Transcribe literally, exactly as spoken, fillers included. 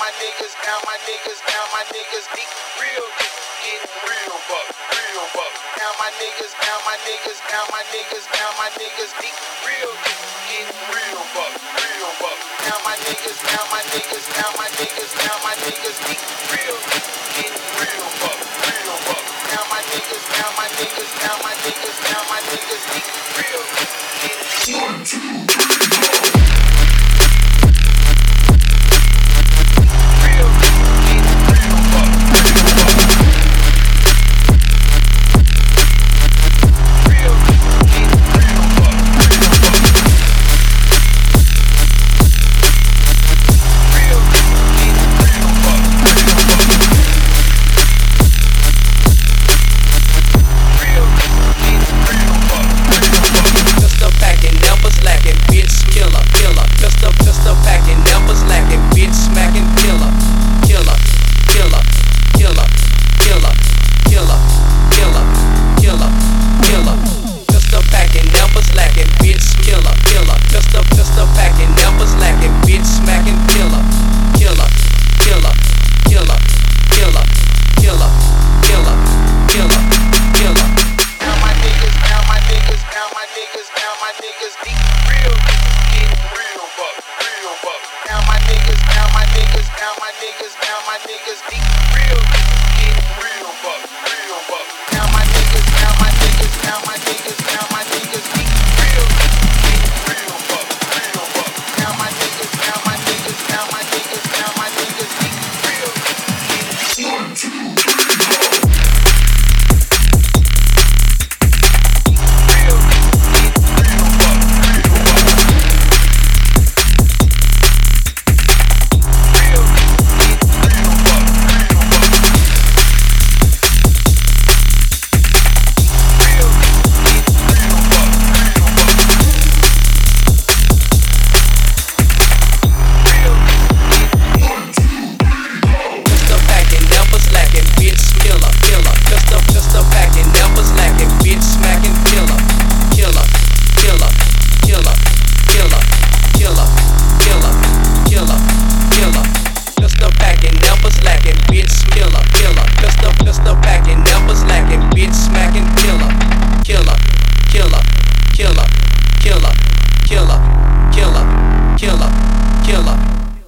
my niggas, now my niggas, now my niggas, deep, real deep, getting real buck, real buck. Now my niggas, now my niggas, now my niggas, now my niggas, deep, real deep, getting real buck, real buck. Now my niggas, now my niggas, now my niggas, now my niggas, deep, real deep, getting real buck, real buck. Now my niggas, now my niggas, now my niggas, now my niggas, deep, real deep, getting one, two, three, go. Now my niggas, now my niggas, now my niggas, now my niggas deep.